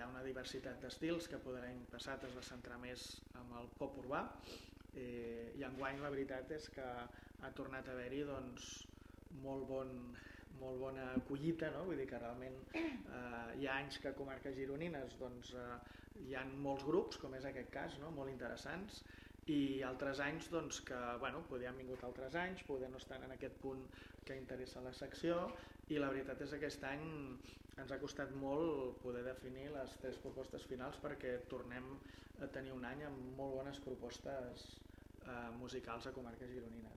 ha una diversitat d'estils, que potser l'any passat es va centrar més en el pop urbà, i enguany la veritat és que ha tornat a haver-hi molt bona collita, no? Vull dir que realment hi ha anys que a comarques gironines hi ha molts grups, com és aquest cas, no? Molt interessants, i altres anys que poder han vingut altres anys, poder no estan en aquest punt que interessa la secció, i la veritat és que aquest any ens ha costat molt poder definir les 3 propostes finals, perquè tornem a tenir un any amb molt bones propostes musicals a comarques gironines.